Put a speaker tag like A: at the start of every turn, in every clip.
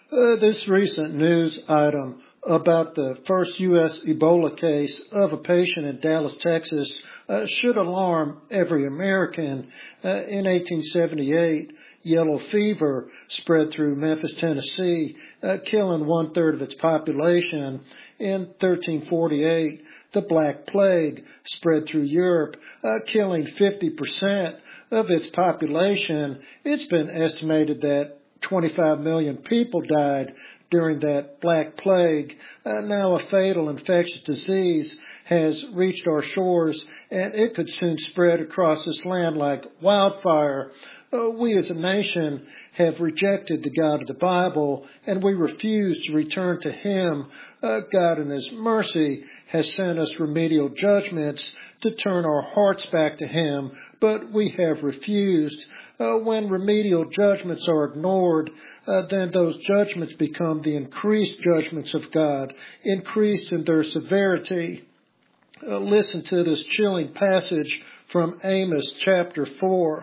A: This recent news item about the first U.S. Ebola case of a patient in Dallas, Texas, should alarm every American. In 1878, yellow fever spread through Memphis, Tennessee, killing 1/3 of its population. In 1348, the Black Plague spread through Europe, killing 50% of its population. It's been estimated that 25 million people died during that Black Plague. Now a fatal infectious disease has reached our shores, and it could soon spread across this land like wildfire. We as a nation have rejected the God of the Bible, and we refuse to return to Him. God in His mercy has sent us remedial judgments to turn our hearts back to Him, but we have refused. When remedial judgments are ignored, then those judgments become the increased judgments of God, increased in their severity. Listen to this chilling passage from Amos chapter 4.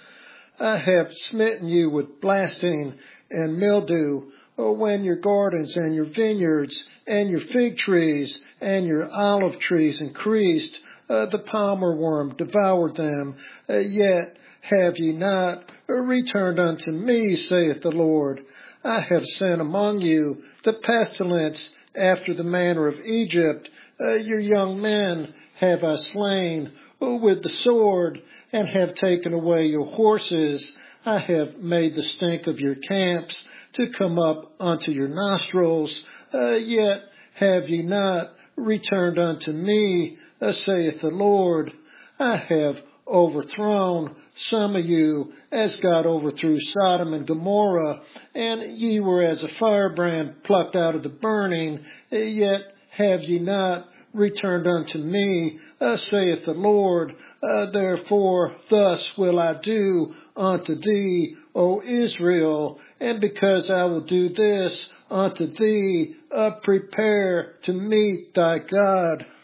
A: I have smitten you with blasting and mildew, when your gardens and your vineyards and your fig trees and your olive trees increased, the palmer worm devoured them, yet have ye not returned unto me, saith the Lord. I have sent among you the pestilence after the manner of Egypt. Your young men have I slain with the sword, and have taken away your horses. I have made the stink of your camps to come up unto your nostrils. Yet have ye not returned unto me, saith the Lord. I have overthrown some of you, as God overthrew Sodom and Gomorrah, and ye were as a firebrand plucked out of the burning. Yet have ye not returned unto me, saith the Lord. Therefore thus will I do unto thee, O Israel, and because I will do this unto thee, prepare to meet thy God.